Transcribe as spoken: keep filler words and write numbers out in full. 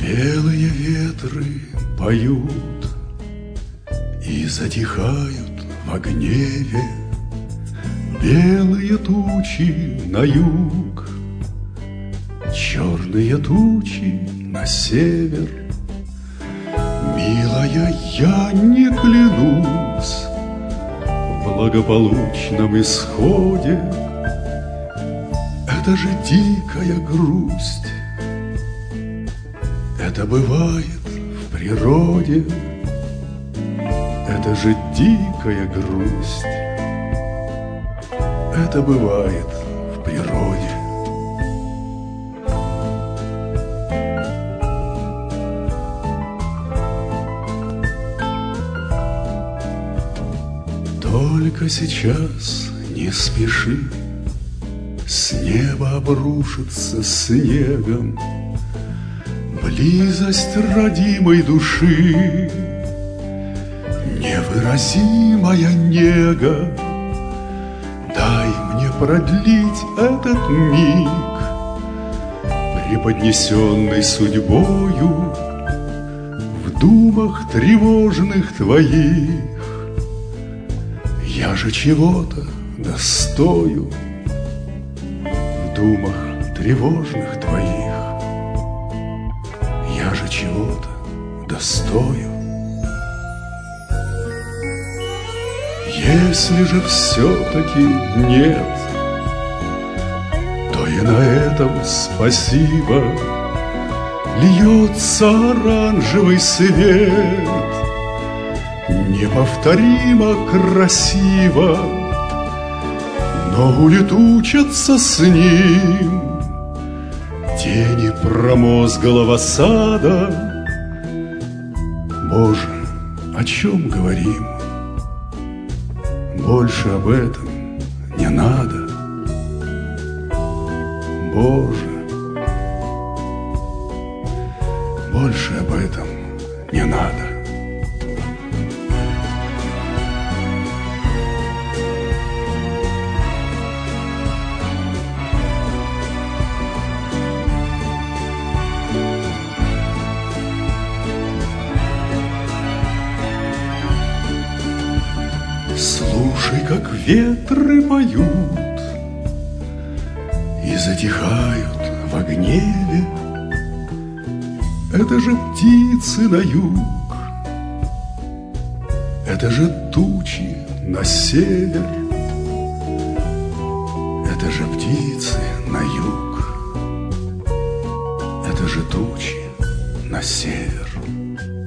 Белые ветры поют и затихают в гневе. Белые тучи на юг, черные тучи на север. Милая, я не клянусь в благополучном исходе. Это же дикая грусть. Это бывает в природе. Это же дикая грусть. Это бывает в природе. Только сейчас не спеши, с неба обрушится снегом близость родимой души, невыразимая нега. Дай мне продлить этот миг, преподнесенный судьбою в думах тревожных твоих. Я же чего-то достою в думах тревожных твоих. Я же чего-то достою. Если же все-таки нет, то и на этом спасибо. Льется оранжевый свет, неповторимо красиво, но улетучатся с ним тени промозглого сада. Боже, о чем говорим? Больше об этом не надо. Боже, больше об этом не надо. Слушай, как ветры поют и затихают в гневе. Это же птицы на юг, это же тучи на север. Это же птицы на юг, это же тучи на север.